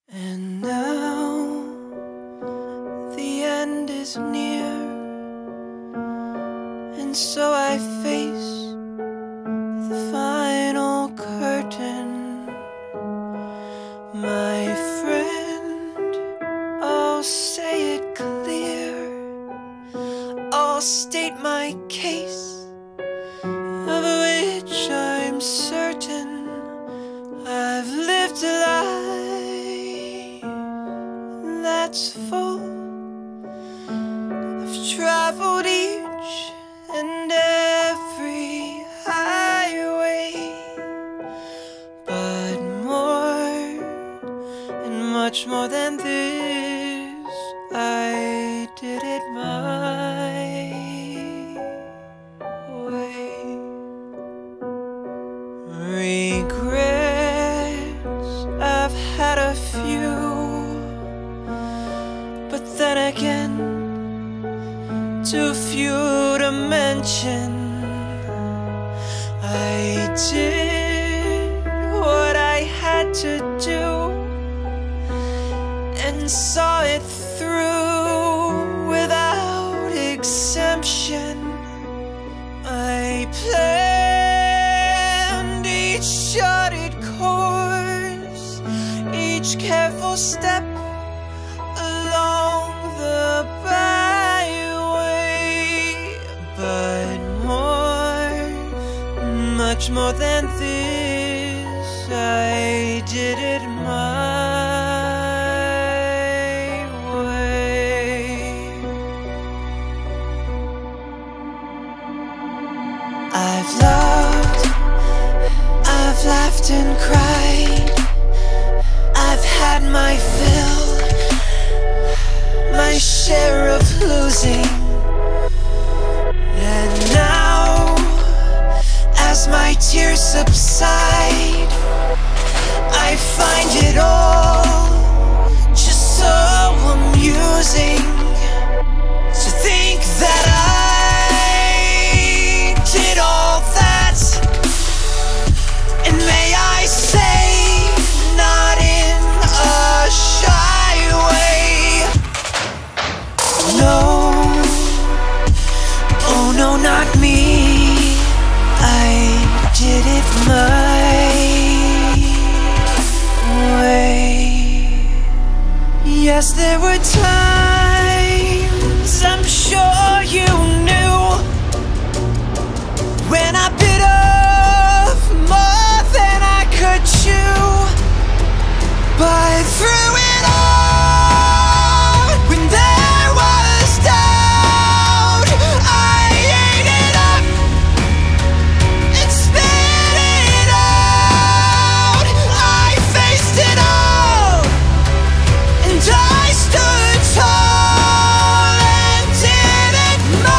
And now the end is near, and so I face the final curtain. My friend, I'll say it clear, I'll state my case, of which I'm certain. I've lived a life that's full. I've traveled each and every highway, but more and much more than this, I did it my way. Regrets, I've had a few, but then again, too few to mention. I did what I had to do and saw it through without exemption. I planned each charted course, each careful step along the byway, but much more than this, I did it my way. I've loved, I've laughed and cried, I've had my fill, my share of losing. And now, as my tears subside, I find it all just so amusing to think that I did all that, and may I say, not in a shy way. No, oh no, not me, I did it my way. Yes, there were times, I'm sure you knew, when I bit off more than I could chew. But through it all, when there was doubt, I ate it up and spit it out. I faced it all, and I stood tall and did it my